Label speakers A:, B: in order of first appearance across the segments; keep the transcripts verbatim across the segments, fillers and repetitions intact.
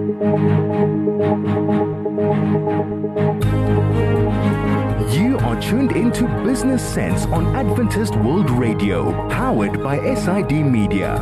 A: You are tuned into Business Sense on Adventist World Radio, powered by S I D Media.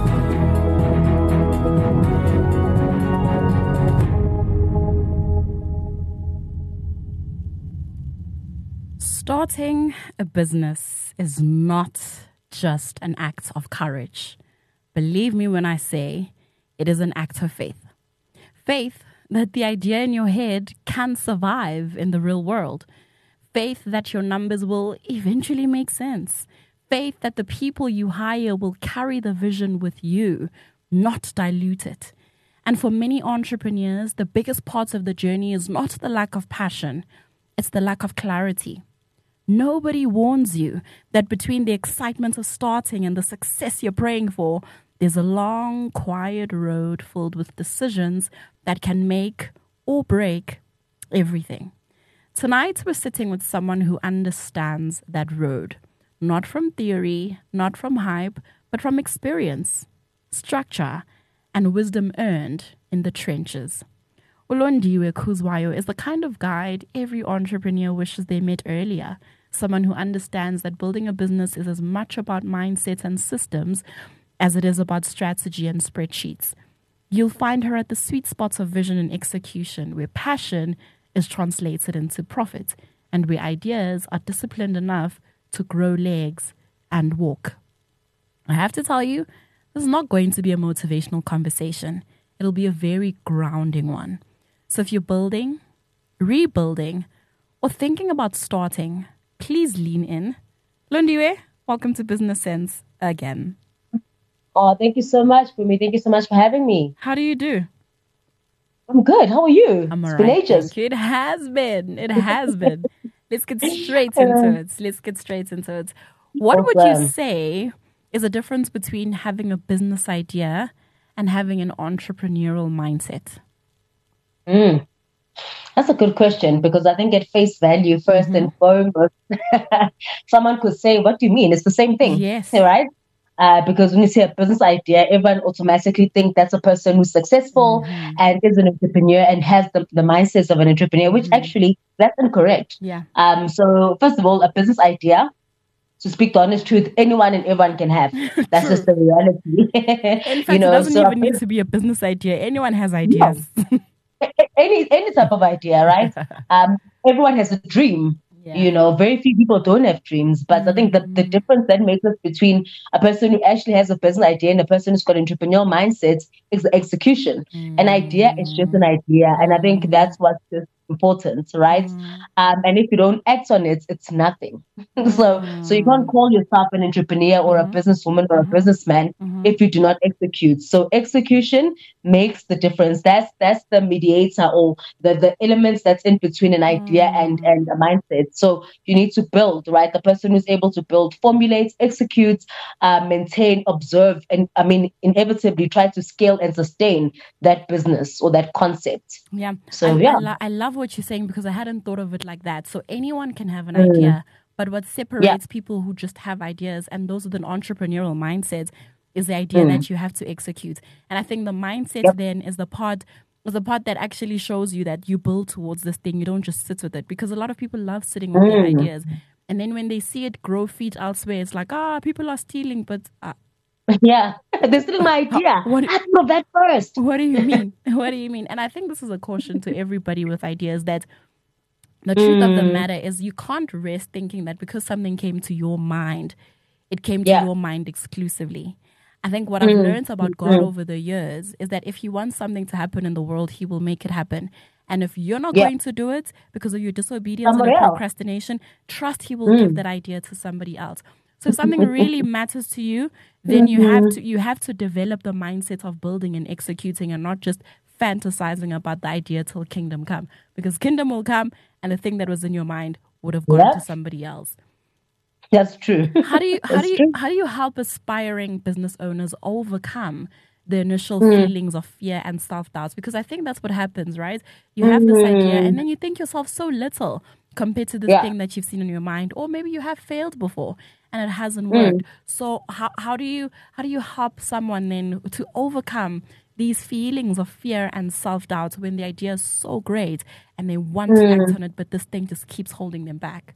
B: Starting a business is not just an act of courage. Believe me when I say it is an act of faith. Faith that the idea in your head can survive in the real world. Faith that your numbers will eventually make sense. Faith that the people you hire will carry the vision with you, not dilute it. And for many entrepreneurs, the biggest part of the journey is not the lack of passion, it's the lack of clarity. Nobody warns you that between the excitement of starting and the success you're praying for, there's a long, quiet road filled with decisions that can make or break everything. Tonight, we're sitting with someone who understands that road, not from theory, not from hype, but from experience, structure, and wisdom earned in the trenches. Ulondiwe Kuzwayo is the kind of guide every entrepreneur wishes they met earlier. Someone who understands that building a business is as much about mindset and systems as it is about strategy and spreadsheets. You'll find her at the sweet spots of vision and execution, where passion is translated into profit and where ideas are disciplined enough to grow legs and walk. I have to tell you, this is not going to be a motivational conversation. It'll be a very grounding one. So if you're building, rebuilding, or thinking about starting, please lean in. Londiwe, welcome to Business Sense again.
C: Oh, thank you so much, Bumi. Thank you so much for having me.
B: How do you do?
C: I'm good. How are you?
B: I'm all
C: it's been
B: right.
C: ages.
B: Thank you. It has been. It has been. Let's get straight into it. Let's get straight into it. What
C: No
B: would
C: problem.
B: you say is the difference between having a business idea and having an entrepreneurial mindset?
C: Mm. That's a good question, because I think at face value, first
B: Mhm.
C: and foremost, someone could say, what do you mean? It's the same thing.
B: Yes.
C: Right? Uh, because when you say a business idea, everyone automatically thinks that's a person who's successful
B: Mhm.
C: and is an entrepreneur and has the, the mindsets of an entrepreneur, which
B: Mhm.
C: actually, that's incorrect.
B: Yeah.
C: Um, so first of all, a business idea, to speak the honest truth, anyone and everyone can have. That's
B: True.
C: just the reality.
B: In fact,
C: you know,
B: it doesn't
C: so a
B: even need to be a business idea. Anyone has ideas.
C: any any type of idea, right? Um, everyone has a dream.
B: Yeah.
C: You know, very few people don't have dreams. But I think that the
B: Mhm.
C: difference that makes us between a person who actually has a business idea and a person who's got entrepreneurial mindsets is the execution. An idea is just an idea, and I think that's what's just important, right?
B: Mm.
C: Um, and if you don't act on it, it's nothing. so, so you can't call yourself an entrepreneur or a
B: Mhm.
C: businesswoman or a
B: Mhm.
C: businessman
B: Mhm.
C: if you do not execute. So, execution makes the difference. That's that's the mediator, or the, the elements that's in between an idea and
B: Mm.
C: and a mindset. So you need to build, right? The person who's able to build, formulates, executes, uh, maintain, observe, and I mean, inevitably try to scale and sustain that business or that concept.
B: Yeah.
C: So
B: I,
C: yeah.
B: I, lo- I love what you're saying, because I hadn't thought of it like that. So anyone can have an
C: Mm.
B: idea, but what separates people who just have ideas and those with an entrepreneurial mindset is the idea
C: Mm.
B: that you have to execute. And I think the mindset
C: Yep.
B: then is the part is the part that actually shows you that you build towards this thing. You don't just sit with it, because a lot of people love sitting with their
C: Mm.
B: ideas. And then when they see it grow feet elsewhere, it's like, ah, people are stealing, but uh,
C: Yeah, they're still my idea.
B: what-
C: I thought of that first.
B: what do you mean? What do you mean? And I think this is a caution to everybody with ideas, that the truth of the
C: Mm.
B: matter is you can't rest thinking that because something came to your mind, it came to
C: Yeah.
B: your mind exclusively. I think what I've
C: Mm.
B: learned about God
C: Mm.
B: over the years is that if He wants something to happen in the world, He will make it happen. And if you're not
C: Yeah.
B: going to do it because of your disobedience
C: Somebody
B: and your
C: else.
B: procrastination, trust He will give
C: Mm.
B: that idea to somebody else. So if something really matters to you, then you have to you have to develop the mindset of building and executing, and not just fantasizing about the idea till kingdom come. Because kingdom will come, and the thing that was in your mind would have gone
C: Yeah.
B: to somebody else.
C: That's true.
B: How do you how
C: That's
B: do you
C: true.
B: how do you help aspiring business owners overcome the initial
C: Mm.
B: feelings of fear and self-doubt? Because I think that's what happens, right? You have this idea and then you think yourself so little compared to this
C: Yeah.
B: thing that you've seen in your mind, or maybe you have failed before and it hasn't
C: Mm.
B: worked. So how how do you how do you help someone then to overcome these feelings of fear and self-doubt when the idea is so great and they want to act on it, but this thing just keeps holding them back?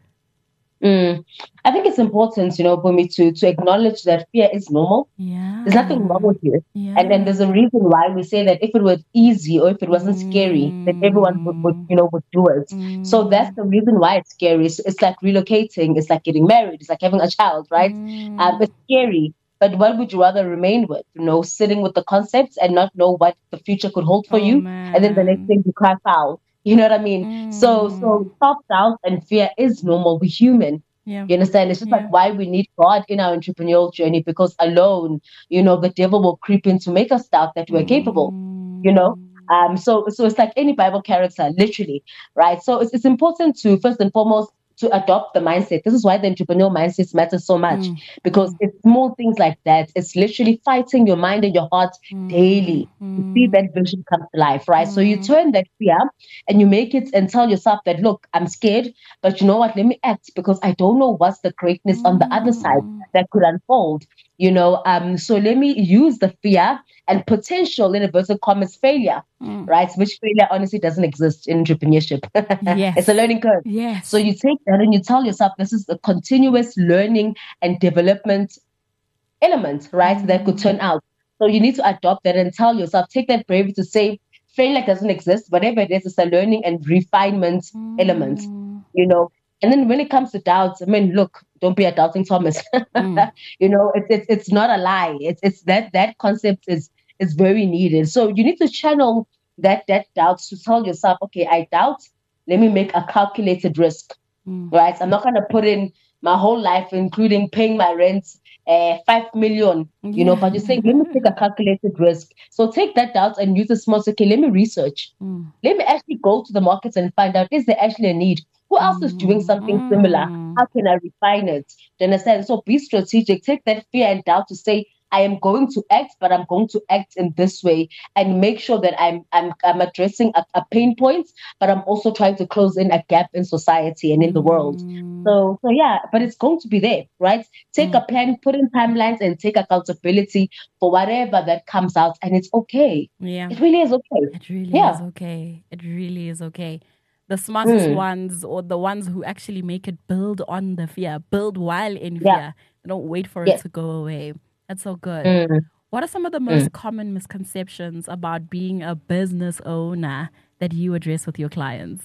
C: Mm. I think it's important, you know, for me to to acknowledge that fear is normal.
B: Yeah.
C: There's nothing wrong with it.
B: Yeah.
C: And then there's a reason why we say that if it was easy or if it wasn't mm. scary, then everyone would, would, you know, would do it. Mm. So that's the reason why it's scary. It's, it's like relocating. It's like getting married. It's like having a child, right? Mm. Um, it's scary. But what would you rather remain with? You know, sitting with the concepts and not know what the future could hold for oh, you. Man. And then the next thing you cry foul. You know what I mean? Mm. So, so self-doubt and fear is normal. We're human. Yeah. You understand? It's just yeah. like why we need God in our entrepreneurial journey, because alone, you know, the devil will creep in to make us doubt that we're mm. capable, you know? Um, so, so it's like any Bible character, literally, right? So it's, it's important to, first and foremost, to adopt the mindset. This is why the entrepreneurial mindset matters so much, mm. because mm. it's small things like that. It's literally fighting your mind and your heart mm. daily mm. to see that vision come to life, right? Mm. So you turn that fear and you make it and tell yourself that, look, I'm scared, but you know what? Let me act, because I don't know what's the greatness mm. on the other side that could unfold. You know, um, so let me use the fear and potential, in inverted commas, failure, mm. right? Which failure honestly doesn't exist in entrepreneurship. Yes. It's a learning curve.
B: Yes.
C: So you take that and you tell yourself this is a continuous learning and development element, right? Mm. That could turn out. So you need to adopt that and tell yourself, take that bravery to say failure doesn't exist. Whatever it is, it's a learning and refinement mm. element, you know. And then when it comes to doubts, I mean, look, don't be a doubting Thomas. Mm. You know, it's it's it's not a lie. It's it's that that concept is is very needed. So you need to channel that that doubts to tell yourself, okay, I doubt. Let me make a calculated risk, mm. right? I'm not going to put in my whole life, including paying my rent, uh, five million. You yeah. know, but you're saying, let me take a calculated risk. So take that doubt and use a small. Okay, let me research. Mm. Let me actually go to the markets and find out, is there actually a need? Who else is doing something mm. similar? How can I refine it? Do you understand? So be strategic. Take that fear and doubt to say, I am going to act, but I'm going to act in this way, and make sure that I'm I'm I'm addressing a, a pain point, but I'm also trying to close in a gap in society and in the world. Mm. So so yeah, but it's going to be there, right? Take mm. a plan, put in timelines, and take accountability for whatever that comes out, and it's okay.
B: Yeah,
C: it really is okay.
B: It really
C: yeah.
B: is okay. It really is okay. The smartest mm. ones, or the ones who actually make it build on the fear, build while in fear.
C: Yeah.
B: They don't wait for
C: yes.
B: it to go away. That's so good.
C: Mm.
B: What are some of the most
C: mm.
B: common misconceptions about being a business owner that you address with your clients?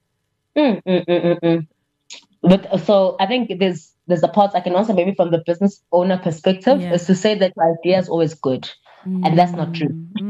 C: Mm, mm, mm, mm, mm. But so I think there's there's a part I can answer maybe from the business owner perspective yeah. is to say that your idea is always good. Mm. And that's not true.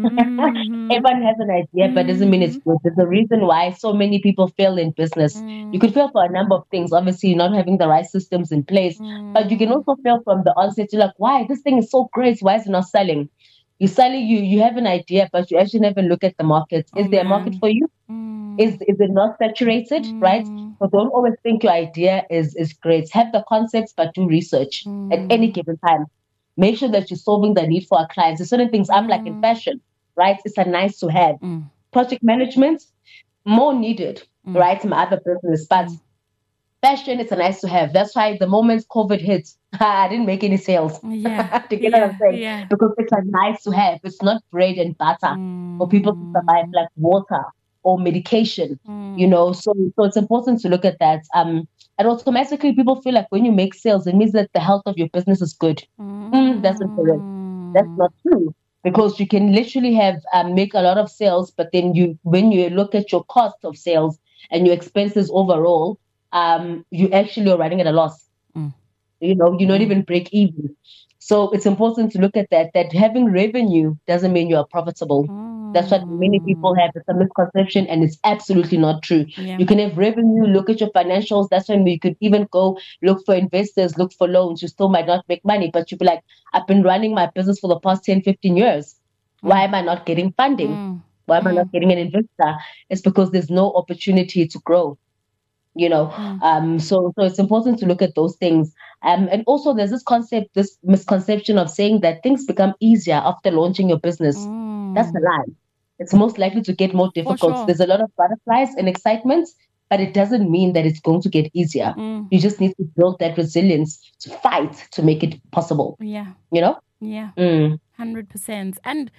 C: Mm-hmm. Everyone has an idea, but doesn't mean it's good. There's a reason why so many people fail in business. Mm. You could fail for a number of things. Obviously, not having the right systems in place. Mm. But you can also fail from the onset. You're like, why? This thing is so great. Why is it not selling? You're selling, you you have an idea, but you actually never look at the market. Is oh, there man. a market for you? Mm. Is is it not saturated, mm. right? So don't always think your idea is, is great. Have the concepts, but do research mm. at any given time. Make sure that you're solving the need for our clients. There's certain things I'm mm. like in fashion, right? It's a nice to have. Mm. Project management, more needed, mm. right? My other business, but mm. fashion is a nice to have. That's why the moment COVID hit, I didn't make any sales.
B: Yeah.
C: Do you get
B: yeah.
C: what I'm saying?
B: Yeah.
C: Because it's a nice to have. It's not bread and butter mm. for people to survive, like water or medication, mm. you know. So, so it's important to look at that. Um, and automatically people feel like when you make sales, it means that the health of your business is good. Mm. Mm, that's incorrect. That's not true. Because you can literally have um, make a lot of sales, but then you, when you look at your cost of sales and your expenses overall, um, you actually are running at a loss. Mm. You know, you not mm. even break even. So it's important to look at that, that having revenue doesn't mean you are profitable. Mm. That's what many people have. It's a misconception, and it's absolutely not true. Yeah. You can have revenue, look at your financials. That's when you could even go look for investors, look for loans. You still might not make money, but you'd be like, I've been running my business for the past ten, fifteen years. Why am I not getting funding? Mm. Why am mm. I not getting an investor? It's because there's no opportunity to grow. You know, mm. um, so so it's important to look at those things. Um, and also there's this concept, this misconception of saying that things become easier after launching your business. Mm. That's a lie. It's most likely to get more difficult. Sure. There's a lot of butterflies and excitement, but it doesn't mean that it's going to get easier. Mm. You just need to build that resilience to fight to make it possible.
B: Yeah.
C: You know?
B: Yeah.
C: Mm.
B: one hundred percent. And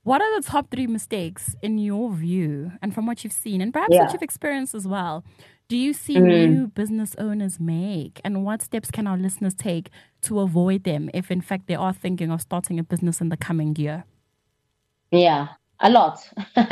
B: What are the top three mistakes in your view and from what you've seen and perhaps
C: Yeah.
B: what you've experienced as well? Do you see
C: Mm.
B: new business owners make, and what steps can our listeners take to avoid them if in fact they are thinking of starting a business in the coming year?
C: Yeah, a lot,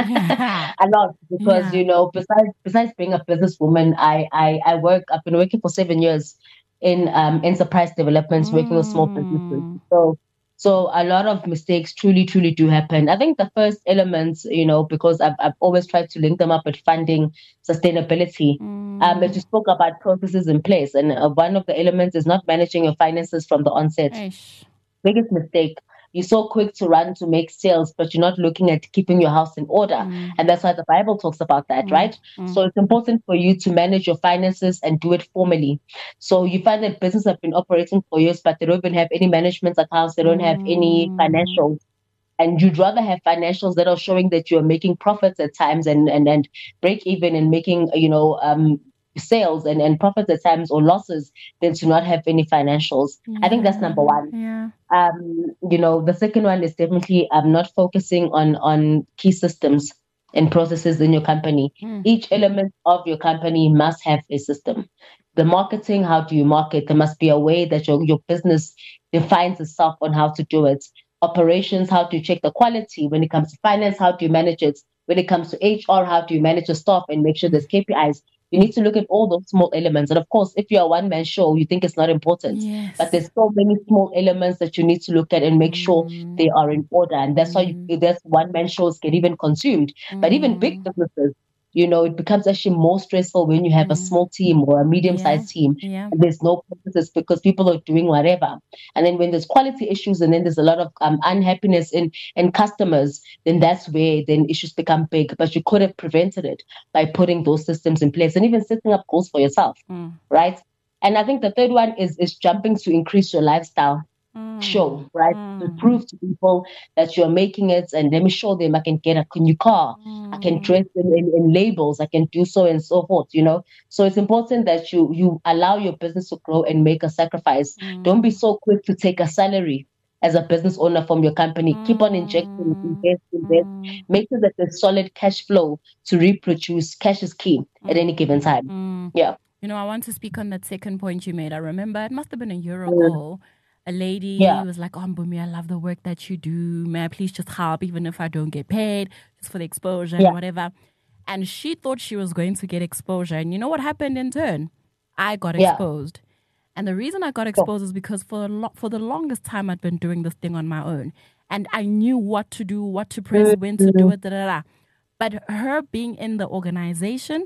B: Yeah.
C: a lot. Because
B: Yeah.
C: you know, besides besides being a businesswoman, I I I work. I've been working for seven years in um enterprise developments, working with small businesses.
B: Mm.
C: So so a lot of mistakes truly truly do happen. I think the first elements, you know, because I've I've always tried to link them up with funding, sustainability. Um, that you
B: Mm.
C: spoke about processes in place, and uh, one of the elements is not managing your finances from the onset.
B: Eish.
C: Biggest mistake. You're so quick to run to make sales, but you're not looking at keeping your house in order.
B: Mm.
C: And that's why the Bible talks about that,
B: Mm.
C: right?
B: Mm.
C: So it's important for you to manage your finances and do it formally. So you find that businesses have been operating for years, but they don't even have any management accounts, they don't have any
B: Mm.
C: financials. And you'd rather have financials that are showing that you're making profits at times and and, and break even and making, you know, um sales and, and profits at times or losses than to not have any financials. I think that's number one.
B: Yeah.
C: Um, you know, the second one is definitely um not focusing on on key systems and processes in your company.
B: Mm.
C: Each element of your company must have a system. The marketing, how do you market? There must be a way that your, your business defines itself on how to do it. Operations, how do you check the quality? When it comes to finance, how do you manage it? When it comes to H R, how do you manage your staff and make sure there's K P Is? You need to look at all those small elements. And of course, if you're a one man show, you think it's not important.
B: Yes.
C: But there's so many small elements that you need to look at and make sure
B: Mm.
C: they are in order. And that's how you,
B: Mm.
C: that's one man shows get even consumed. But even big
B: Mm.
C: businesses, you know, it becomes actually more stressful when you have a
B: Mm.
C: small team or a medium sized team.
B: Yeah.
C: And there's no processes because people are doing whatever. And then when there's quality issues and then there's a lot of um, unhappiness in, in customers, then that's where then issues become big. But you could have prevented it by putting those systems in place and even setting up goals for yourself,
B: Mm.
C: right? And I think the third one is is jumping to increase your lifestyle
B: Mm.
C: show, right?
B: Mm.
C: To prove to people that you're making it and let me show them I can get a new car, I can
B: Mm.
C: dress in, in, in labels, I can do so and so forth, you know. So it's important that you you allow your business to grow and make a sacrifice.
B: Mm.
C: Don't be so quick to take a salary as a business owner from your company. Keep on injecting,
B: Mm.
C: invest, invest.
B: Mm.
C: Make sure that there's solid cash flow to reproduce. Cash is key at any given time.
B: Mm.
C: Yeah.
B: You know, I want to speak on that second point you made. I remember it must have been a year
C: Mm.
B: ago. A lady
C: Yeah.
B: was like, "Oh, Mbumi, I love the work that you do. May I please just help, even if I don't get paid, just for the exposure
C: Yeah.
B: and whatever." And she thought she was going to get exposure. And you know what happened in turn? I got
C: Yeah.
B: exposed. And the reason I got exposed is because for a lo- for the longest time I'd been doing this thing on my own. And I knew what to do, what to press, when to do it, da da da. But her being in the organization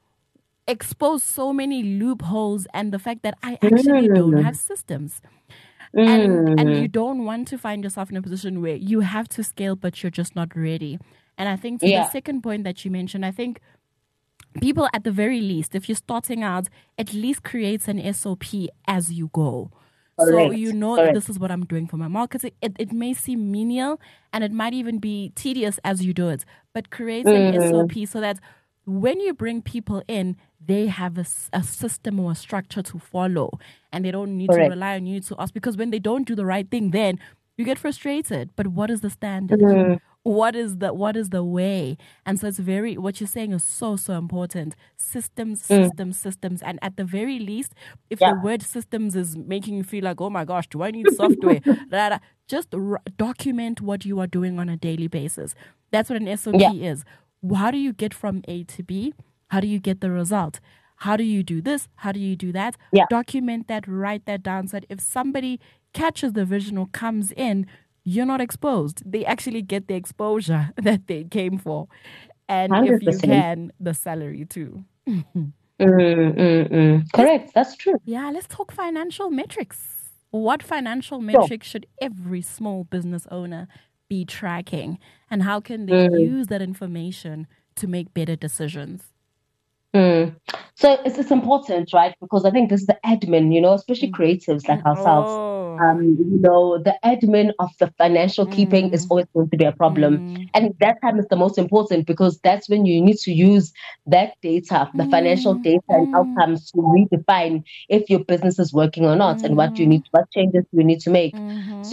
B: exposed so many loopholes and the fact that I actually don't
C: Mm.
B: have systems. And and
C: Mm.
B: you don't want to find yourself in a position where you have to scale, but you're just not ready. And I think to
C: Yeah.
B: the second point that you mentioned, I think people at the very least, if you're starting out, at least creates an S O P as you go. So
C: Correct.
B: you know that
C: Correct.
B: this is what I'm doing for my marketing. It, it may seem menial and it might even be tedious as you do it, but create an
C: Mm.
B: S O P so that when you bring people in, they have a, s- a system or a structure to follow and they don't need
C: Correct.
B: to rely on you to ask, because when they don't do the right thing, then you get frustrated. But what is the standard?
C: Mm.
B: What is the what is the way? And so it's very, what you're saying is so so important. Systems,
C: Mm.
B: systems, systems, and at the very least, if
C: Yeah.
B: the word systems is making you feel like, oh my gosh, do I need software? Da, da, just r- document what you are doing on a daily basis. That's what an S O P
C: Yeah.
B: is. How do you get from A to B? How do you get the result? How do you do this? How do you do that?
C: Yeah.
B: Document that, write that down so that if somebody catches the vision or comes in, you're not exposed. They actually get the exposure that they came for. And if you
C: one hundred percent.
B: can, the salary too.
C: Mm, mm, mm. Correct. That's true.
B: Yeah, let's talk financial metrics. What financial metrics should every small business owner be tracking? And how can they
C: Mm.
B: use that information to make better decisions?
C: Mm. So it's, it's important, right? Because I think this is the admin, you know, especially
B: Mm.
C: creatives like
B: Mm.
C: ourselves.
B: Oh.
C: Um, you know, the admin of the financial keeping is
B: Mm.
C: always going to be a problem.
B: Mm.
C: And that time is the most important because that's when you need to use that data, the financial
B: Mm.
C: data and
B: Mm.
C: outcomes to redefine if your business is working or not and what you
B: Mhm.
C: need, what changes you need to make.
B: Mhm.
C: So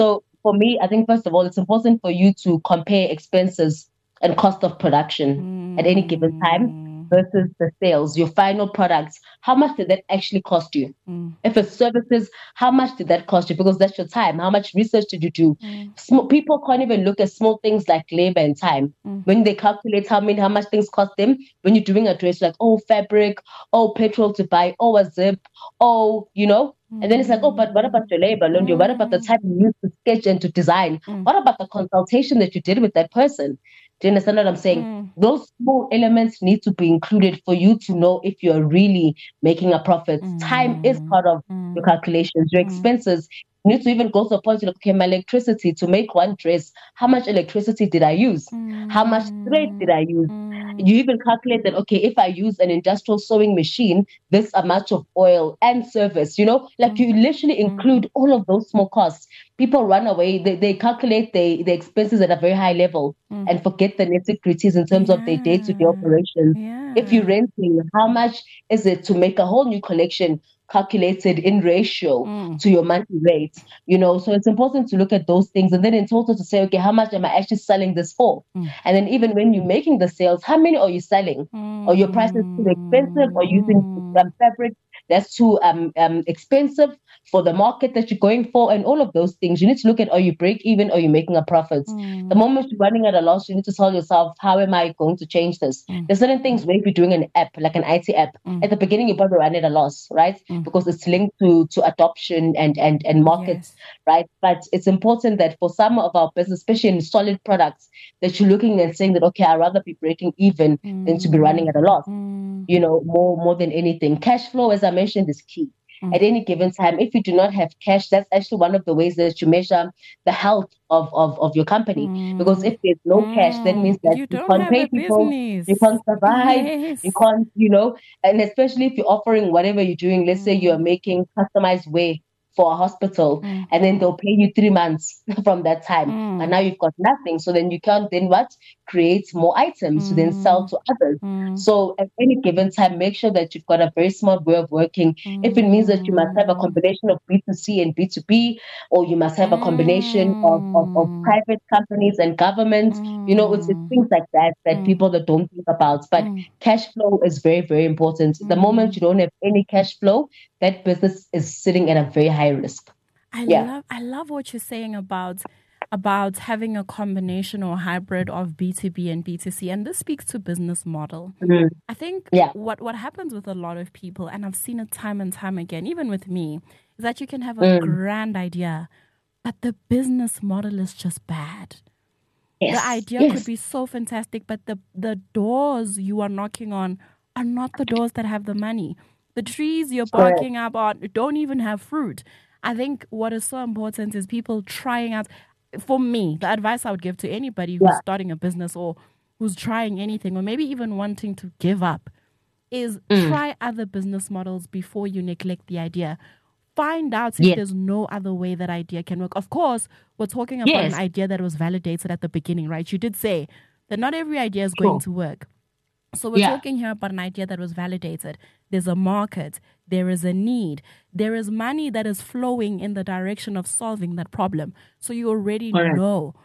C: for me, I think first of all, it's important for you to compare expenses and cost of production
B: mm.
C: at any given time versus the sales, your final products. How much did that actually cost you?
B: Mm.
C: If it's services, how much did that cost you? Because that's your time. How much research did you do?
B: Mm.
C: Small, people can't even look at small things like labor and time.
B: Mm.
C: When they calculate how many, how much things cost them, when you're doing a dress, like, oh, fabric, oh, petrol to buy, oh, a zip, oh, you know, and then it's like, oh, but what about your labor, Londo? What about the time you used to sketch and to design?
B: Mm.
C: What about the consultation that you did with that person? Do you understand what I'm saying?
B: Mm.
C: Those small elements need to be included for you to know if you're really making a profit.
B: Mm.
C: Time is part of
B: Mm.
C: your calculations, your
B: Mm.
C: expenses. You need to even go to a point to look, okay, my electricity to make one dress, how much electricity did I use?
B: Mm.
C: How much thread did I use?
B: Mm.
C: You even calculate that, okay, if I use an industrial sewing machine, this amount of oil and service, you know, like you literally include all of those small costs. People run away, they, they calculate the, the expenses at a very high level
B: Mm.
C: and forget the nitty-gritties in terms of their day-to-day
B: Yeah.
C: operations.
B: Yeah.
C: If you're renting, how much is it to make a whole new collection calculated in ratio
B: Mm.
C: to your monthly rate? You know, so it's important to look at those things and then in total to say, okay, how much am I actually selling this for?
B: Mm.
C: And then even when you're making the sales, how many are you selling?
B: Mm.
C: Or your price is too expensive, or using um, fabric that's too um, um expensive for the market that you're going for, and all of those things. You need to look at, are you break even, or are you making a profit?
B: Mm.
C: The moment you're running at a loss, you need to tell yourself, how am I going to change this?
B: Mm.
C: There's certain things where if you're doing an app, like an I T app,
B: Mm.
C: at the beginning you probably run at a loss, right?
B: Mm.
C: Because it's linked to to adoption and and and markets,
B: Yes.
C: right? But it's important that for some of our business, especially in solid products, that you're looking and saying that, okay, I'd rather be breaking even
B: Mm.
C: than to be running at a loss.
B: Mm.
C: You know, more more than anything, cash flow, as I mentioned, is key.
B: Mm.
C: At any given time, if you do not have cash, that's actually one of the ways that you measure the health of of, of your company.
B: Mm.
C: Because if there's no cash, that means that
B: You
C: you,
B: don't
C: can't
B: have
C: pay
B: a
C: people,
B: business.
C: you can't survive,
B: Yes.
C: you can't, you know, and especially if you're offering whatever you're doing. Let's say you're making customized wear for a hospital,
B: Mm.
C: and then they'll pay you three months from that time,
B: Mm.
C: and now you've got nothing. So then you can't then what create more items to then sell to others.
B: Mm.
C: So at any given time, make sure that you've got a very smart way of working. If it means that you must have a combination of B two C and B two B, or you must have a combination of, of, of private companies and governments, you know, it's, it's things like that that people that don't think about. But cash flow is very, very important. The moment you don't have any cash flow, that business is sitting at a very high risk.
B: I
C: Yeah.
B: love I love what you're saying about about having a combination or hybrid of B two B and B two C, and this speaks to business model.
C: Mhm.
B: I think
C: Yeah.
B: what what happens with a lot of people, and I've seen it time and time again, even with me, is that you can have a
C: Mm.
B: grand idea, but the business model is just bad.
C: Yes.
B: The idea
C: yes.
B: could be so fantastic, but the the doors you are knocking on are not the doors that have the money. The trees you're
C: Correct.
B: barking up on don't even have fruit. I think what is so important is people trying out. For me, the advice I would give to anybody who's
C: Yeah.
B: starting a business or who's trying anything or maybe even wanting to give up is
C: Mm.
B: try other business models before you neglect the idea. Find out if
C: Yes.
B: there's no other way that idea can work. Of course, we're talking about
C: Yes.
B: an idea that was validated at the beginning, right? You did say that not every idea is going
C: Sure.
B: to work. So we're
C: Yeah.
B: talking here about an idea that was validated. There's a market. There is a need. There is money that is flowing in the direction of solving that problem. So you already
C: Correct.
B: know.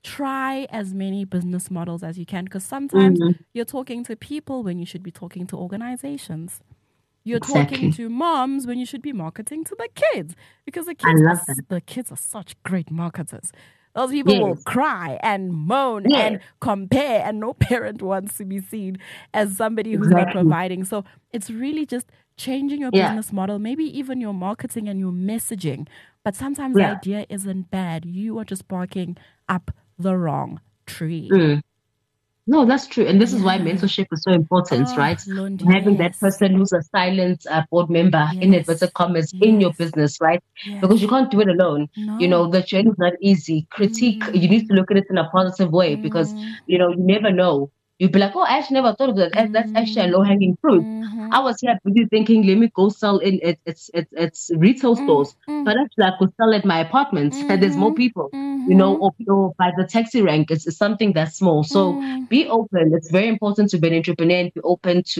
B: Try as many business models as you can, because sometimes
C: Mhm.
B: you're talking to people when you should be talking to organizations. You're
C: Exactly.
B: talking to moms when you should be marketing to the kids, because the
C: I
B: kids,
C: love
B: are,
C: that.
B: the kids are such great marketers. Those people will
C: Yes.
B: cry and moan
C: Yes.
B: and compare, and no parent wants to be seen as somebody who's not
C: Exactly.
B: providing. So it's really just changing your
C: Yeah.
B: business model, maybe even your marketing and your messaging. But sometimes
C: Yeah.
B: the idea isn't bad. You are just barking up the wrong tree.
C: Mm. No, that's true. And this is why mentorship is so important,
B: Oh,
C: right?
B: Londi,
C: Having that
B: yes.
C: person who's a silent uh, board member in
B: Yes.
C: inverted commas in your
B: Yes.
C: business, right?
B: Yes.
C: Because you can't do it alone.
B: No.
C: You know, the journey is not easy. Critique, you need to look at it in a positive way because, you know, you never know. You'd be like, oh, I actually never thought of that. That- That's actually a low-hanging fruit. I was here busy thinking, let me go sell in at it's it's it's retail stores. But actually, I could sell at my apartments. There's more people, you know, or, or by the taxi rank. It's, it's something that's small. So be open. It's very important to be an entrepreneur and be open to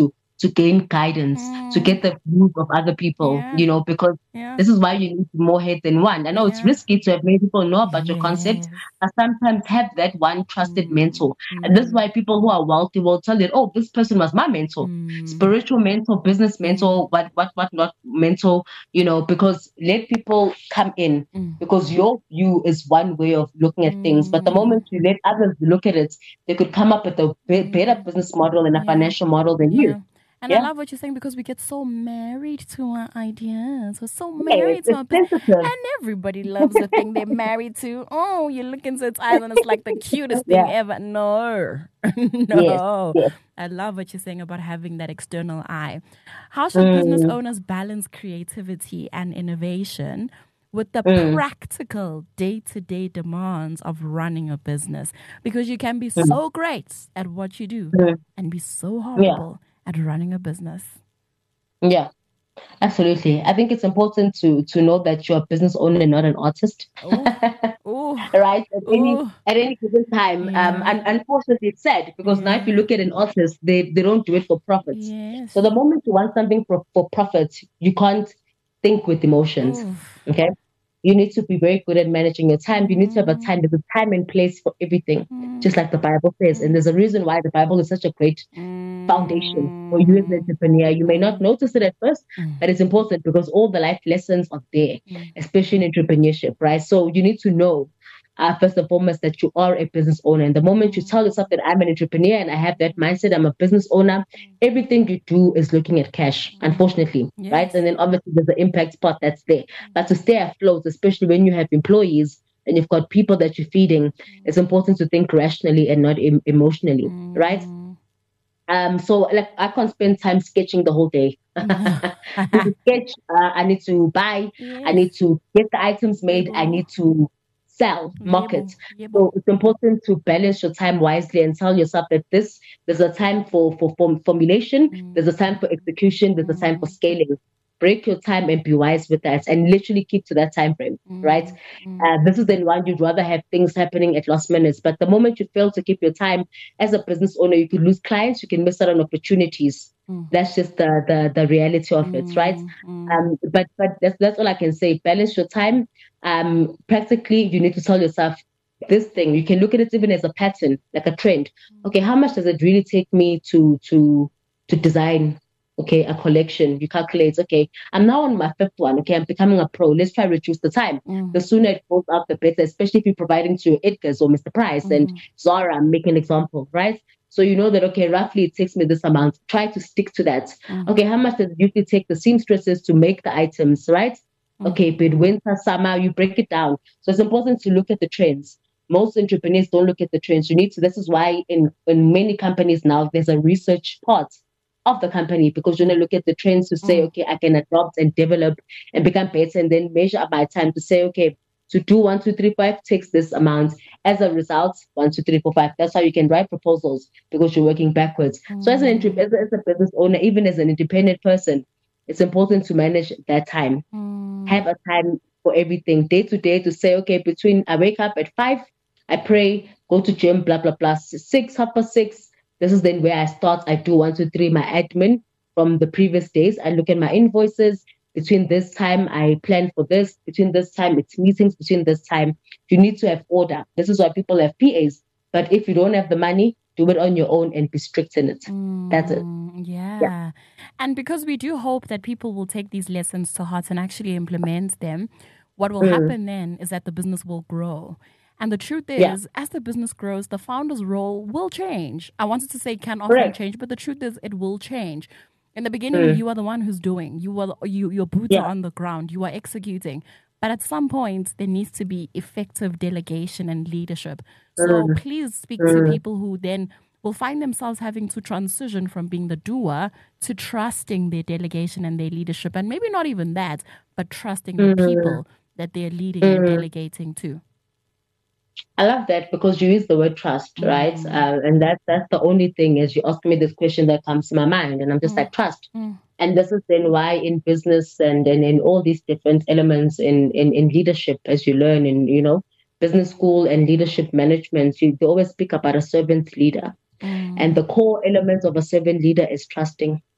C: to gain guidance,
B: Mm.
C: to get the views of other people,
B: Yeah.
C: you know, because
B: Yeah.
C: this is why you need more head than one. I know it's
B: Yeah.
C: risky to have many people know about your concept,
B: Yes.
C: but sometimes have that one trusted
B: Mm.
C: mentor. And this is why people who are wealthy will tell you, oh, this person was my mentor,
B: Mm.
C: spiritual mentor, business mentor, what, what, what not mentor, you know, because let people come in.
B: Mm.
C: Because your view is one way of looking at things, but the
B: Mm.
C: moment you let others look at it, they could come up with a be- better business model and a
B: Yeah.
C: financial model than
B: Yeah.
C: you.
B: And
C: Yeah.
B: I love what you're saying because we get so married to our ideas. We're so
C: Yeah,
B: married
C: it's,
B: to
C: it's
B: our business.
C: sensitive.
B: And everybody loves the thing they're married to. Oh, you look into its eyes and it's like the cutest thing
C: Yeah.
B: ever. No.
C: Yes,
B: no.
C: yes.
B: I love what you're saying about having that external eye. How should business
C: Mm,
B: owners balance creativity and innovation with the
C: mm,
B: practical day-to-day demands of running a business? Because you can be
C: mm,
B: so great at what you do
C: mm.
B: and be so
C: Yeah,
B: horrible at running a business.
C: yeah, absolutely. I think it's important to to know that you're a business owner and not an artist.
B: Oh, oh,
C: Right? At any
B: oh,
C: at any given time. Um,
B: yeah,
C: and unfortunately it's sad because now if you
B: yeah,
C: look at an artist, they, they don't do it for profit.
B: yes.
C: So the moment you want something for, for profit, you can't think with emotions.
B: Oof.
C: Okay. You need to be very good at managing your time. You need to have a
B: Mm,
C: time. There's a time and place for everything, just
B: mm,
C: like the Bible says. And there's a reason why the Bible is such a great foundation for you as an
B: mm,
C: entrepreneur. You may not notice it at first,
B: mm,
C: but it's important because all the life lessons are there,
B: mm,
C: especially in entrepreneurship, right? So you need to know, uh, first and foremost, that you are a business owner. And the moment you
B: mm,
C: tell yourself that I'm an entrepreneur and I have that mindset, I'm a business owner, everything you do is looking at cash, unfortunately, right?
B: yes.
C: And then obviously there's the impact part that's there. But to stay afloat, especially when you have employees and you've got people that you're feeding, it's important to think rationally and not em- emotionally, right?
B: Mm.
C: Um, so like I can't spend time sketching the whole day. I need to sketch. Uh, I need to buy. I
B: yes.
C: need to get the items made. I
B: Yebo.
C: need to sell, market.
B: Yebo. Yebo.
C: So it's important to balance your time wisely and tell yourself that this there's a time for for form, formulation.
B: Mm,
C: There's a time for execution. There's a time for
B: mm,
C: scaling. Break your time and be wise with that, and literally keep to that time frame. Right.
B: mm, mm,
C: Uh, this is the one you'd rather have things happening at last minutes. But the moment you fail to keep your time as a business owner, you could lose clients, you can miss out on opportunities.
B: mm,
C: That's just the the, the reality of it, right?
B: mm, mm,
C: Um, but but that's that's all I can say. Balance your time. Um, practically, you need to tell yourself this thing. You can look at it even as a pattern, like a trend. Okay, how much does it really take me to to to design? Okay, a collection. You calculate. Okay, I'm now on my fifth one. Okay, I'm becoming a pro. Let's try to reduce the time.
B: mm,
C: The sooner it goes out, the better. Especially if you're providing to your Edgar's or Mister Price and
B: mm,
C: Zara. I'm making an example, right? So you know that, okay, roughly it takes me this amount. Try to stick to that.
B: mm,
C: Okay, how much does it usually take the seamstresses to make the items, right?
B: mm.
C: Okay, but winter, summer, you break it down. So it's important to look at the trends. Most entrepreneurs don't look at the trends. You need to, this is why in, in many companies now, there's a research part of the company because you want to look at the trends to say,
B: Mm.
C: okay, I can adopt and develop and become better and then measure up my time to say, okay, to do one, two, three, five takes this amount. As a result, one, two, three, four, five. That's how you can write proposals because you're working backwards. So as an entre- as, a, as a business owner, even as an independent person, it's important to manage that time.
B: Mm.
C: Have a time for everything, day to day, to say, okay, between I wake up at five, I pray, go to gym, blah, blah, blah, six, half past six. This is then where I start. I do one, two, three, my admin from the previous days. I look at my invoices. Between this time, I plan for this. Between this time, it's meetings. Between this time, you need to have order. This is why people have P As. But if you don't have the money, do it on your own and be strict in it. That's it.
B: Mm, yeah.
C: Yeah.
B: And because we do hope that people will take these lessons to heart and actually implement them, what will
C: Mm.
B: happen then is that the business will grow. And the truth is,
C: Yeah.
B: as the business grows, the founder's role will change. I wanted to say can often
C: Correct.
B: change, but the truth is it will change. In the beginning,
C: Mm.
B: you are the one who's doing. You are you your boots
C: Yeah.
B: are on the ground. You are executing. But at some point, there needs to be effective delegation and leadership. So
C: Mm.
B: please speak to
C: Mm.
B: people who then will find themselves having to transition from being the doer to trusting their delegation and their leadership. And maybe not even that, but trusting the
C: Mm.
B: people that they're leading and
C: Mm.
B: delegating to.
C: I love that because you use the word trust, right?
B: Mm.
C: Uh, and that that's the only thing as you ask me this question that comes to my mind, and I'm just
B: Mm.
C: like trust.
B: Mm.
C: And this is then why in business and, and in all these different elements in, in, in leadership, as you learn in, you know, business school and leadership management, you they always speak about a servant leader.
B: Mm.
C: And the core element of a servant leader is trusting.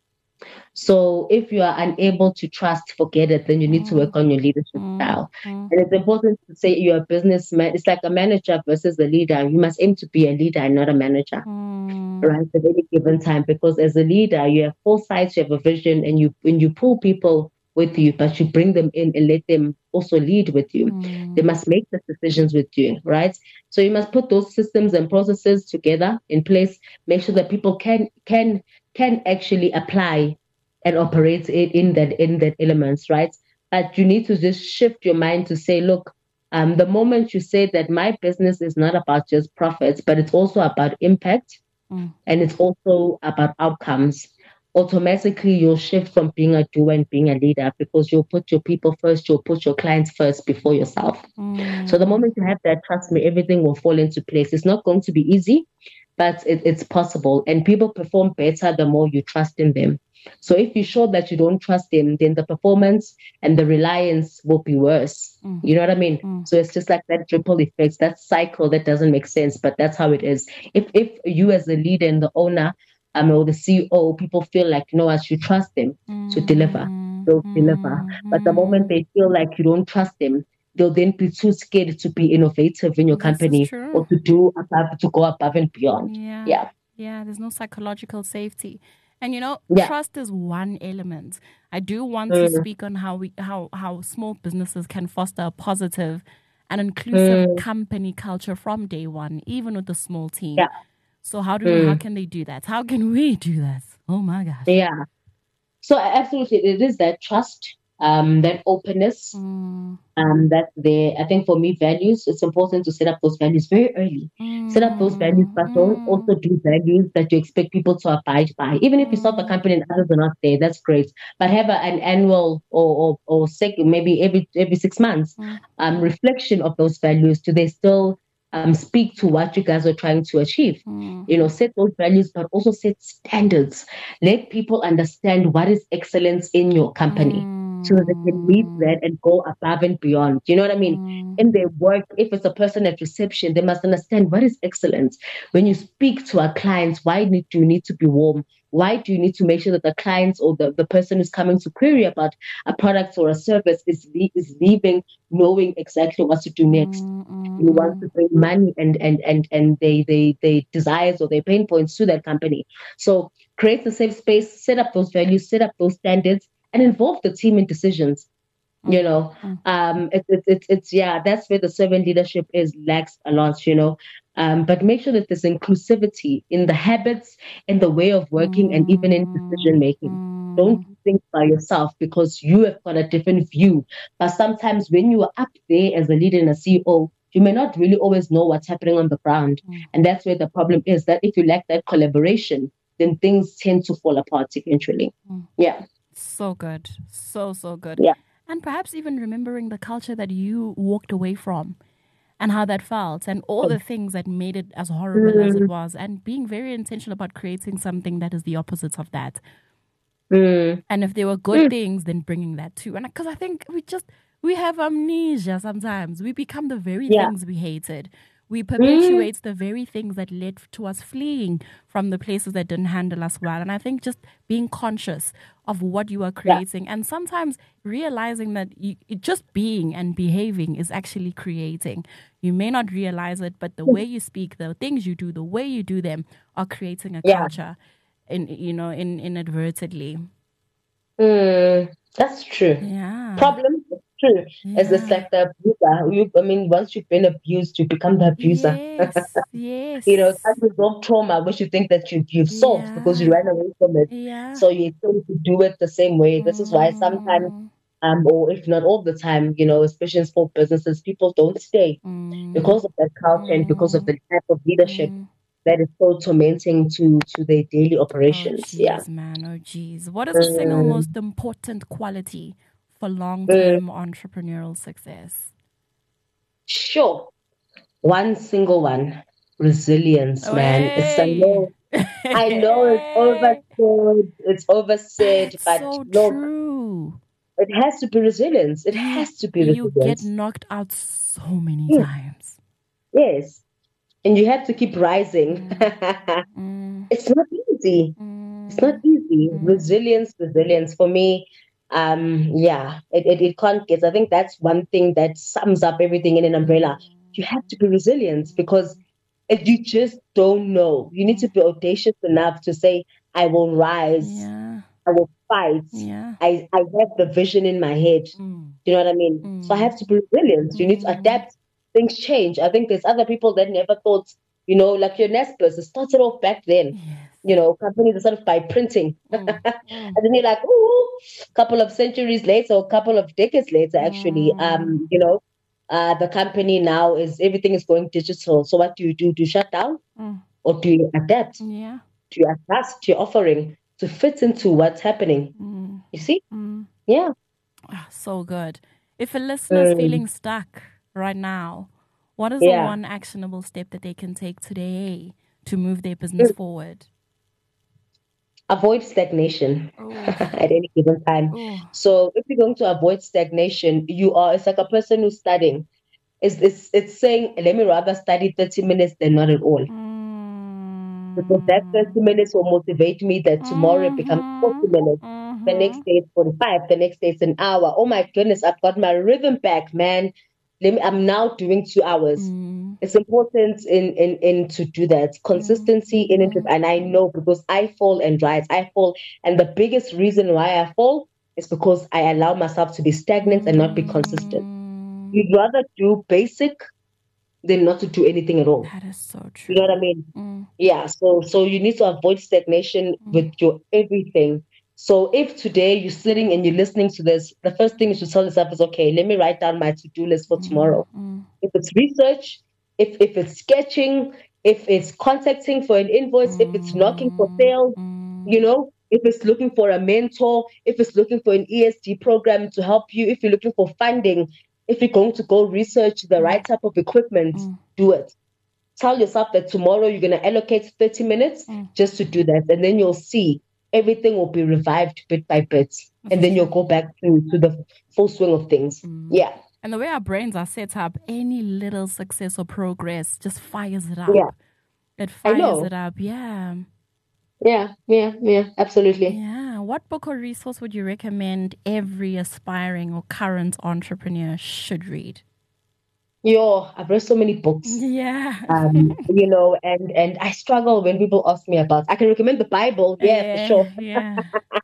C: So if you are unable to trust, forget it, then you need to work on your leadership style. And it's important to say you're a businessman. It's like a manager versus a leader. You must aim to be a leader and not a manager, right? At any given time, because as a leader, you have foresight, you have a vision, and you when you pull people with you, but you bring them in and let them also lead with you. They must make the decisions with you, right? So you must put those systems and processes together in place. Make sure that people can can can actually apply and operate it in that in that elements, right? But you need to just shift your mind to say, look, um, the moment you say that my business is not about just profits, but it's also about impact
B: Mm.
C: and it's also about outcomes, automatically you'll shift from being a doer and being a leader because you'll put your people first, you'll put your clients first before yourself.
B: Mm.
C: So the moment you have that, trust me, everything will fall into place. It's not going to be easy, but it, it's possible. And people perform better the more you trust in them. So if you show that you don't trust them, then the performance and the reliance will be worse.
B: Mm.
C: You know what I mean?
B: Mm.
C: So it's just like that ripple effect, that cycle that doesn't make sense, but that's how it is. If if you as a leader and the owner um, or the C E O, people feel like, you know, I should trust them to deliver, they'll deliver. But the moment they feel like you don't trust them, they'll then be too scared to be innovative in your
B: This is
C: company
B: true.
C: or to do above, to go above and beyond.
B: Yeah.
C: Yeah.
B: Yeah, there's no psychological safety. And you know,
C: Yeah.
B: trust is one element. I do want
C: Mm.
B: to speak on how we how how small businesses can foster a positive and inclusive
C: Mm.
B: company culture from day one, even with a small team.
C: Yeah.
B: So how do
C: Mm.
B: how can they do that? How can we do that? Oh my gosh.
C: Yeah. So absolutely, it is that trust, um, that openness,
B: Mm.
C: um, that there. I think for me, values. It's important to set up those values very early. Set up those values, but don't
B: Mm.
C: also do values that you expect people to abide by. Even if you start the company and others are not there, that's great. But have a, an annual or or, or sec, maybe every every six months
B: Mm.
C: um, reflection of those values. Do they still um, speak to what you guys are trying to achieve?
B: Mm.
C: You know, set those values, but also set standards. Let people understand what is excellence in your company so that they can meet that and go above and beyond. Do you know what I mean?
B: Mm.
C: In their work, if it's a person at reception, they must understand what is excellence. When you speak to our clients, why need, do you need to be warm? Why do you need to make sure that the clients or the, the person who's coming to query about a product or a service is, le- is leaving knowing exactly what to do next?
B: Mm.
C: You want to bring money and and and and they they they desires or their pain points to that company. So create a safe space, set up those values, set up those standards, and involve the team in decisions. You know,
B: Mm.
C: um, it's it's it's it's yeah, that's where the servant leadership is lacks a lot. You know, um, but make sure that there's inclusivity in the habits, in the way of working, and even in decision making. Don't think by yourself because you have got a different view. But sometimes when you are up there as a leader and a C E O, you may not really always know what's happening on the ground.
B: Mm.
C: And that's where the problem is, that if you lack that collaboration, then things tend to fall apart eventually.
B: Mm.
C: Yeah.
B: So good. So, so good.
C: Yeah.
B: And perhaps even remembering the culture that you walked away from and how that felt and all the things that made it as horrible as it was, and being very intentional about creating something that is the opposite of that.
C: Mm.
B: And if there were good things, then bringing that too. And because I think we just, we have amnesia sometimes. We become the very
C: Yeah.
B: things we hated. We perpetuate the very things that led to us fleeing from the places that didn't handle us well. And I think just being conscious of what you are creating and sometimes realizing that you, it just being and behaving is actually creating. You may not realize it, but the way you speak, the things you do, the way you do them are creating a
C: Yeah.
B: culture, in you know, in inadvertently.
C: Mm. That's true.
B: Yeah.
C: Problem is true. It's just
B: Yeah.
C: like the abuser. You, I mean, once you've been abused, you become the abuser.
B: Yes. Yes.
C: You know, it's unresolved trauma, which you think that you, you've solved because you
B: Yeah.
C: ran away from it.
B: Yeah.
C: So you tend to do it the same way. This is why sometimes,
B: Mm.
C: um, or if not all the time, you know, especially in small businesses, people don't stay
B: Mm.
C: because of that culture and because of the type of leadership
B: Mm.
C: that is so tormenting to to their daily
B: Oh,
C: operations. Yeah.
B: jeez, man. Oh, jeez. What is the single
C: Mm,
B: most important quality for long-term entrepreneurial success?
C: sure. One single one. Resilience, man. It's I know, I know it's oversaid, it's oversaid, but
B: So
C: look,
B: true.
C: it has to be resilience. It
B: You
C: has to be
B: you get
C: resilience.
B: knocked out so many
C: Yes,
B: times.
C: yes. And you have to keep rising.
B: Mm.
C: It's not easy.
B: Mm.
C: It's not easy.
B: Mm.
C: Resilience, resilience. For me, um, yeah, it, it, it can't get. I think that's one thing that sums up everything in an umbrella. You have to be resilient because if you just don't know. You need to be audacious enough to say, I will rise,
B: Yeah.
C: I will fight.
B: Yeah.
C: I, I have the vision in my head.
B: Mm.
C: You know what I mean? So I have to be resilient. You need to adapt. Things change. I think there's other people that never thought, you know, like your Nespers, it started off back then.
B: Yes.
C: You know, companies started by printing.
B: Mm. Mm.
C: And then you're like, ooh, a couple of centuries later, or a couple of decades later, actually,
B: Mm.
C: um, you know, uh, the company now is everything is going digital. So what do you do? Do you shut down
B: Mm.
C: or do you adapt?
B: Yeah.
C: Do you adjust your offering to fit into what's happening?
B: Mm.
C: You see?
B: Mm.
C: Yeah.
B: Ah, so good. If a listener's
C: Mm,
B: feeling stuck right now, what is the
C: yeah.
B: one actionable step that they can take today to move their business
C: Mm.
B: forward?
C: Avoid stagnation
B: Oh.
C: at any given time.
B: Oh.
C: So if you're going to avoid stagnation, you are it's like a person who's studying. It's it's, it's saying, let me rather study thirty minutes than not at all. Because that
B: Mm.
C: thirty minutes will motivate me that tomorrow it becomes forty
B: Mhm.
C: minutes. The next
B: Mhm.
C: day it's forty-five. The next day it's an hour. Oh my goodness, I've got my rhythm back, man. Let me, I'm now doing two hours.
B: Mm.
C: It's important in, in, in to do that.
B: Mm.
C: Consistency in it. And I know because I fall and rise. I fall. And the biggest reason why I fall is because I allow myself to be stagnant and not be consistent.
B: Mm.
C: You'd rather do basic than not to do anything at all.
B: That is so
C: You know
B: true.
C: what I mean?
B: Mm.
C: Yeah, so so you need to avoid stagnation with
B: Mm.
C: your everything. So if today you're sitting and you're listening to this, the first thing you should tell yourself is, okay, let me write down my to-do list for
B: Mm.
C: tomorrow.
B: Mm.
C: If it's research, if if it's sketching, if it's contacting for an invoice, if it's knocking for
B: Mm.
C: sales,
B: Mm.
C: you know, if it's looking for a mentor, if it's looking for an E S G program to help you, if you're looking for funding, if you're going to go research the right type of equipment,
B: Mm.
C: do it. Tell yourself that tomorrow you're going to allocate thirty minutes
B: Mm.
C: just to do that. And then you'll see everything will be revived bit by bit.
B: This
C: And
B: is
C: then you'll
B: true.
C: go back to, to the full swing of things.
B: Mm.
C: Yeah.
B: And the way our brains are set up, any little success or progress just fires it
C: Yeah.
B: up. It
C: I
B: fires
C: know.
B: it up. Yeah.
C: Yeah. Yeah. Yeah. Absolutely.
B: Yeah. What book or resource would you recommend every aspiring or current entrepreneur should read?
C: Yo, I've read so many books.
B: Yeah.
C: Um, you know, and and I struggle when people ask me about. I can recommend the Bible, yeah, for
B: yeah.
C: sure.
B: Yeah.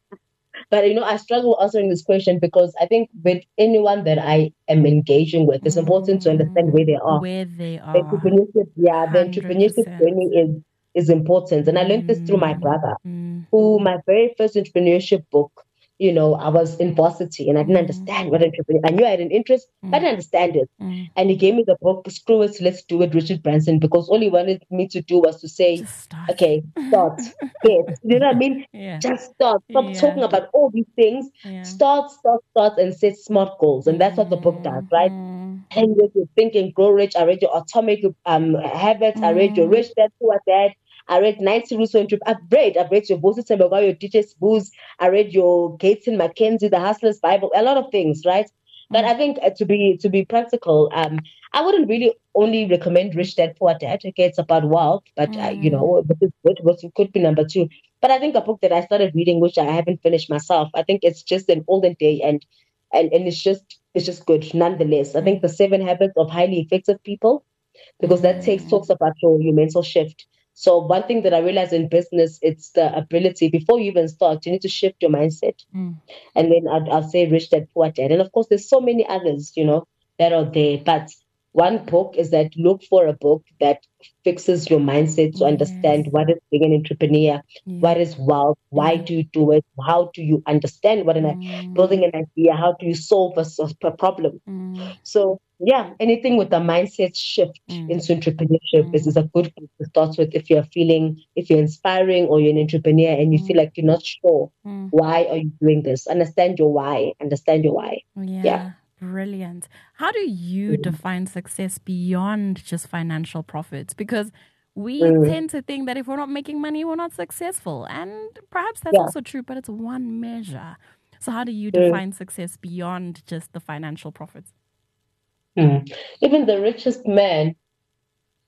C: But you know, I struggle answering this question because I think with anyone that I am engaging with, it's important to understand where they
B: Mm,
C: are.
B: where they
C: The
B: are.
C: entrepreneurship, yeah, the
B: Hundred
C: entrepreneurship
B: percent.
C: journey is is important. And I learned this through my
B: Mm,
C: brother,
B: mm,
C: who my very first entrepreneurship book, you know, I was in varsity and I didn't
B: mm,
C: understand what entrepreneur. I knew I had an interest, but I
B: mm,
C: didn't understand it.
B: mm.
C: And he gave me the book, Screw It, Let's Do It, Richard Branson, because all he wanted me to do was to say,
B: Just start.
C: okay, start. Yes. You know what I mean?
B: yeah.
C: Just start. Stop
B: Yeah.
C: talking about all these things.
B: Yeah.
C: Start, start, start, and set smart goals. And that's what the book does, right?
B: Mm,
C: And with your Think and Grow Rich, I read your Atomic um, Habits, I read your
B: mm,
C: Rich Dad Poor Dad, I read ninety Rules for Entrepreneur. I've read, I've read your Bosi Tembaga, your D J Booze, I read your Gates and Mackenzie, the Hustler's Bible, a lot of things, right? But
B: mm,
C: I think uh, to be to be practical, um, I wouldn't really only recommend Rich Dad Poor Dad. Okay, it's about wealth, but uh, you
B: mm,
C: know, but it, it, it could be number two. But I think a book that I started reading, which I haven't finished myself, I think it's just an olden day, and and and it's just it's just good nonetheless. I think
B: mm,
C: the Seven Habits of Highly Effective People, because that takes
B: mm,
C: talks about your, your mental shift. So one thing that I realized in business, it's the ability before you even start, you need to shift your mindset.
B: mm.
C: And then I'd, I'll say Rich Dad Poor Dad. And of course, there's so many others, you know, that are there. But one book is that look for a book that fixes your mindset to understand
B: Yes.
C: what is being an entrepreneur,
B: Yeah.
C: what is wealth, why
B: Yeah.
C: do you do it, how do you understand what an
B: Mm,
C: building an idea, how do you solve a, s- a problem.
B: mm,
C: So yeah, anything with a mindset shift
B: mm,
C: into entrepreneurship is, is
B: mm,
C: a good book to start with if you're feeling, if you're inspiring or you're an entrepreneur and you feel
B: mm,
C: like you're not sure
B: mm.
C: why are you doing this. Understand your why. Understand your why. Yeah.
B: Yeah, brilliant. How do you
C: Mm.
B: define success beyond just financial profits? Because we
C: Mm.
B: tend to think that if we're not making money, we're not successful. And perhaps that's
C: Yeah.
B: also true, but it's one measure. So, how do you
C: Mm.
B: define success beyond just the financial profits?
C: Mm. Even the richest man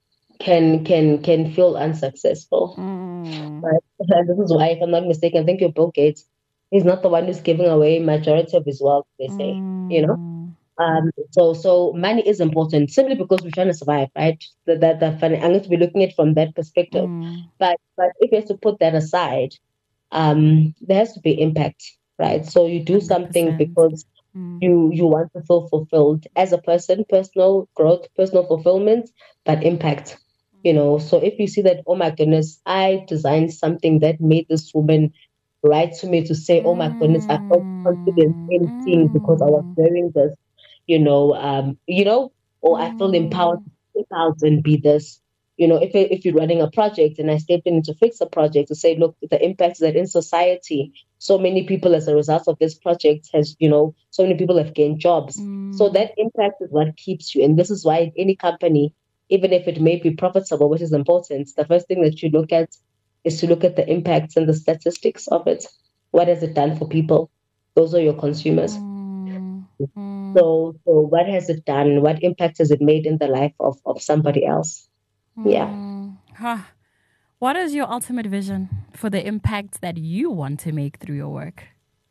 C: can can can feel unsuccessful.
B: Mm.
C: Right? And this is why, if I'm not mistaken, I think you're Bill Gates. He's not the one who's giving away majority of his wealth, they say. You know?
B: Mm.
C: Um, so so money is important simply because we're trying to survive, right? That that, that funny. I'm going to be looking at it from that perspective.
B: Mm.
C: But but if you have to put that aside, um, there has to be impact, right? So you do something
B: one hundred percent.
C: because
B: Mm.
C: you you want to feel fulfilled as a person, personal growth, personal fulfillment, but impact. You know, so if you see that, oh my goodness, I designed something that made this woman write to me to say, oh my goodness, I felt confident
B: Mm.
C: in seeing because I was
B: Mm.
C: wearing this, you know, um, you know, or I feel empowered
B: Mm.
C: to step out and be this. You know, if if you're running a project and I stepped in to fix a project to say, look, the impact that in society, so many people as a result of this project has, you know, so many people have gained jobs. So
B: Mm.
C: that impact is what keeps you. And this is why any company, even if it may be profitable, which is important, the first thing that you look at is to look at the impacts and the statistics of it. What has it done for people? Those are your consumers.
B: Mm. Mm.
C: So, so what has it done? What impact has it made in the life of, of somebody else? Yeah.
B: Mm. Huh. What is your ultimate vision for the impact that you want to make through your work?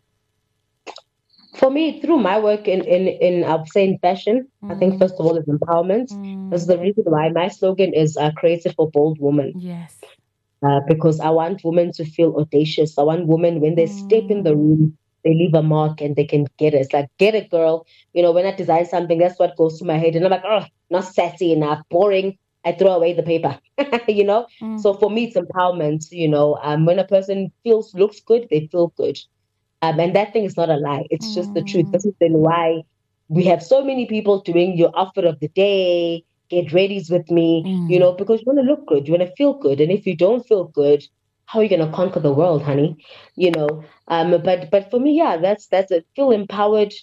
C: For me, through my work in, in, in I'll say in fashion, I think
B: Mm.
C: first of all is empowerment.
B: Mm.
C: This is the reason why my slogan is uh, creative for bold women.
B: Yes.
C: Uh, because I want women to feel audacious. I want women, when they step in the
B: Mm.
C: room, they leave a mark and they can get it. It's like, get it, girl. You know, when I design something, that's what goes through my head. And I'm like, oh, not sassy enough, boring. I throw away the paper, you know?
B: Mm.
C: So for me, it's empowerment, you know. Um, when a person feels, looks good, they feel good. Um, and that thing is not a lie. It's just the truth.
B: Mm.
C: This is then why we have so many people doing your outfit of the day, get readies with me, you
B: Mm.
C: know, because you want to look good, you want to feel good. And if you don't feel good, how are you going to conquer the world, honey? You know, um, but but for me, yeah, that's that's it. Feel empowered,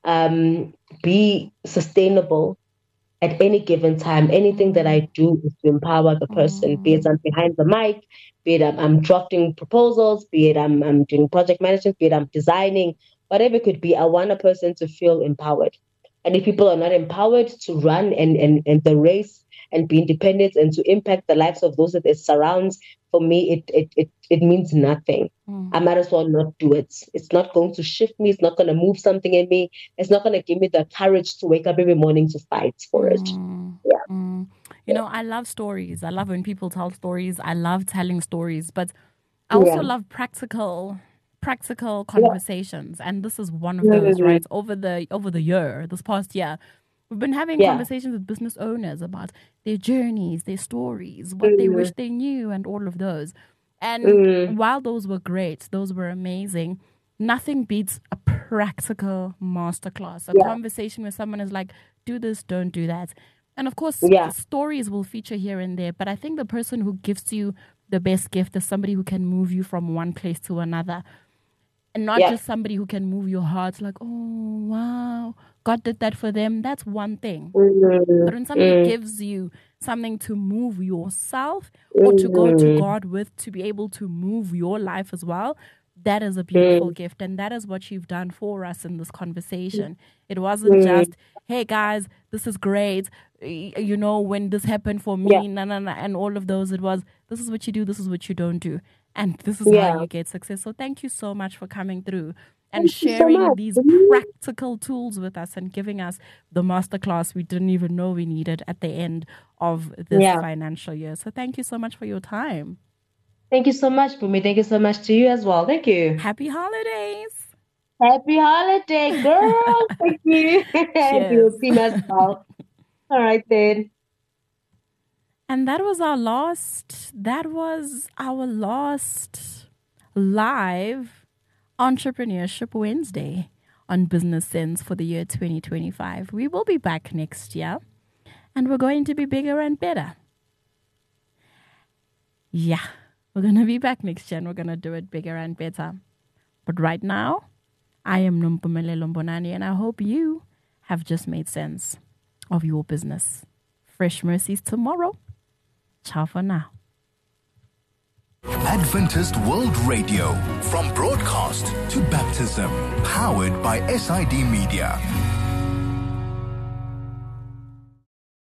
C: um, be sustainable at any given time. Anything that I do is to empower the person, be it
B: Mm.
C: I'm behind the mic, be it I'm, I'm drafting proposals, be it I'm, I'm doing project management, be it I'm designing, whatever it could be. I want a person to feel empowered. And if people are not empowered to run and, and, and the race and be independent and to impact the lives of those that it surrounds, for me, it it it, it means nothing.
B: Mm.
C: I might as well not do it. It's not going to shift me. It's not going to move something in me. It's not going to give me the courage to wake up every morning to fight for it.
B: Mm.
C: Yeah.
B: Mm. You know, I love stories. I love when people tell stories. I love telling stories, but I also
C: Yeah.
B: love practical practical
C: Yeah.
B: conversations, and this is one of those,
C: Mhm.
B: right? Over the over the year, this past year, we've been having
C: Yeah.
B: conversations with business owners about their journeys, their stories, what they wish
C: Mhm.
B: they knew, and all of those. And
C: Mhm.
B: while those were great, those were amazing, nothing beats a practical masterclass, a
C: Yeah.
B: conversation where someone is like, do this, don't do that. And of course,
C: Yeah.
B: stories will feature here and there, but I think the person who gives you the best gift is somebody who can move you from one place to another. And not
C: Yeah.
B: just somebody who can move your heart like, oh, wow, God did that for them. That's one thing.
C: Mhm.
B: But when somebody
C: Mhm.
B: gives you something to move yourself or to go to
C: Mhm.
B: God with, to be able to move your life as well, that is a beautiful
C: Mhm.
B: gift. And that is what you've done for us in this conversation. It wasn't
C: Mhm.
B: just, hey guys, this is great. Y- You know, when this happened for
C: Yeah.
B: me, na, na, na, and all of those, it was, this is what you do, this is what you don't do. And this is how
C: Yeah.
B: you get success. So thank you so much for coming through and
C: Thank you so
B: sharing
C: much.
B: these practical tools with us and giving us the masterclass we didn't even know we needed at the end of this
C: Yeah.
B: financial year. So thank you so much for your time.
C: Thank you so much, Bumi. Thank you so much to you as well. Thank you.
B: Happy holidays.
C: Happy holiday, girl. Thank you. And to your
B: Cheers.
C: team as well. All right then.
B: And that was our last, that was our last live Entrepreneurship Wednesday on Business Sense for the year twenty twenty-five. We will be back next year and we're going to be bigger and better. Yeah, we're going to be back next year and we're going to do it bigger and better. But right now, I am Nompumelelo Mbonani and I hope you have just made sense of your business. Fresh mercies tomorrow. Ciao for now.
A: Adventist World Radio, from broadcast to baptism, powered by S I D Media.